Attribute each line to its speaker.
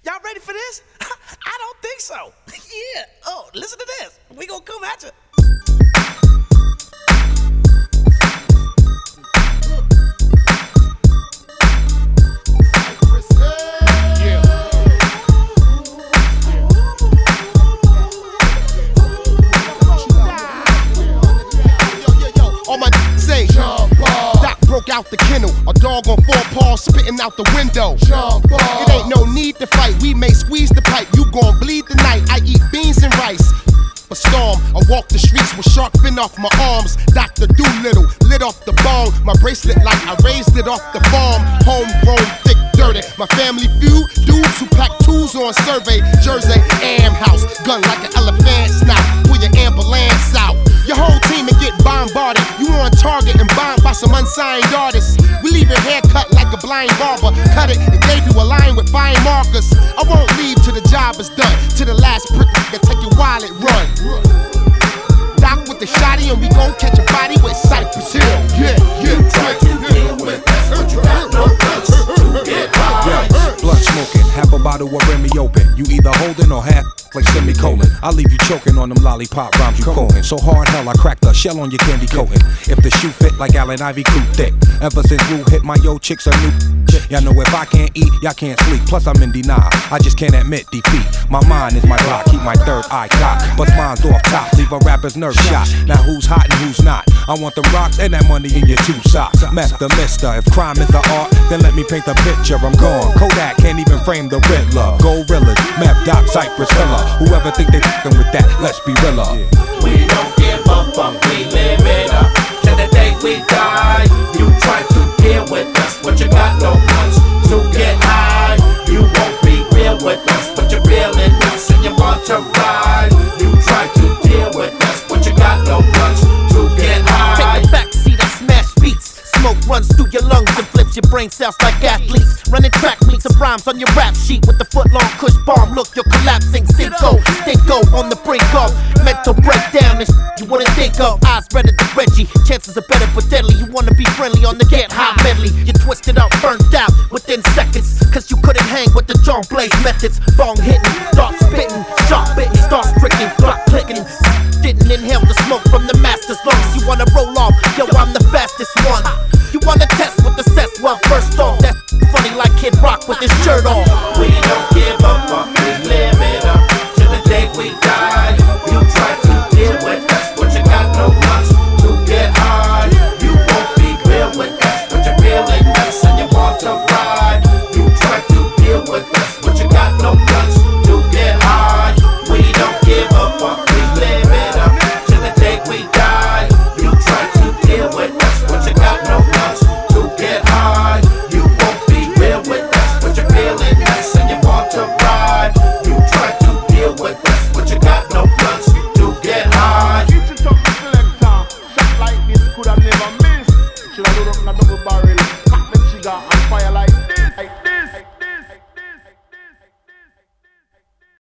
Speaker 1: Y'all ready for this? I don't think so. Yeah. Oh, listen to this. We gonna come at you.
Speaker 2: All my say, Doc broke out the kennel. A dog on 4 paws spitting out the window. It ain't no need to fight. We may squeeze the pipe. You gon' bleed tonight. I eat beans and rice. A storm, I walk the streets with shark fin off my arms. Dr. Doolittle lit off the bone. My bracelet like I raised it off the farm. Homegrown, thick, dirty. My family feud, dudes who pack tools on survey. Jersey, Am House, gun like an elephant snout. Pull your ambulance out. Your whole team and get bombarded. You on target and bombed by some unsigned artists. We leave your hair cut like a blind barber. Cut it and gave you a line with fine markers. I won't leave till the job is done. To the last prick, nigga, take your wallet, run. Doc with the shotty and we gon' catch a body with Cypress Hill. Yeah, yeah.
Speaker 3: Try to deal with us, but you got no guts to get high.
Speaker 4: Blunt smoking, half a bottle of Remy open. You either holding or half like semicolon. I leave you choking on them lollipop rhymes you quoting. So hard hell, I cracked the shell on your candy coating. If the shoe fit like Allen Ivy, crew thick. Ever since Wu hit my yo chicks a new. Y'all know if I can't eat, y'all can't sleep. Plus I'm in denial, I just can't admit defeat. My mind is my block, keep my third eye cocked. Bust mine's off top, leave a rapper's nerve shot. Now who's hot and who's not? I want them rocks and that money in your 2 socks. Mess the mister, if crime is the art, then let me paint the picture. I'm gone. Kodak can't even frame the Riddler. Gorillas, Meth, Doc, Cypress, Hiller. Whoever think they f***ing with that, let's be realer.
Speaker 3: We don't give a fuck, we live it up till the day we die. You try to deal with us, but you got no guts to get high. You won't be real with us, but you're real in us and you want to ride. You try to deal with us, but you got no guts to get high.
Speaker 5: Take the backseat, I smash beats. Smoke runs through your lungs and flips your brain cells like athletes. Running track meets and rhymes on your rap sheet with the foot-long Kush bomb. Look, you're collapsing. Stinko on the brink of mental breakdown. This you wouldn't think of. Eyes redder than Reggie. Chances are better but deadly. You wanna be friendly on the get high medley. You twisted up, burnt out within seconds. Cause you couldn't hang with the John Blaze methods. Bong hitting, start spitting, sharp bitten, start stricken, block clicking. Didn't inhale the smoke from the master's lungs. You wanna roll off, yo, I'm the fastest one. You wanna test with the sets? Well, first off, that's funny like Kid Rock with his shirt off.
Speaker 3: We don't give a fuck, we live it up till the day we die. You try to deal with us, but you got no guts to get high. You won't be real with us, but you're real in us and you want to ride. You try to deal with us, but you got no guts to get high. We don't give a fuck, we live it up till the day we die. You try to deal with us, but you got no guts to get high. You won't be real with us, but you're real in us and you want to ride. You try to deal with us, but you got no guts to get high.
Speaker 6: Keep it up, selector. Shot like this could have never missed. Should have loaded up in a double barrel. Cock the trigger and fire like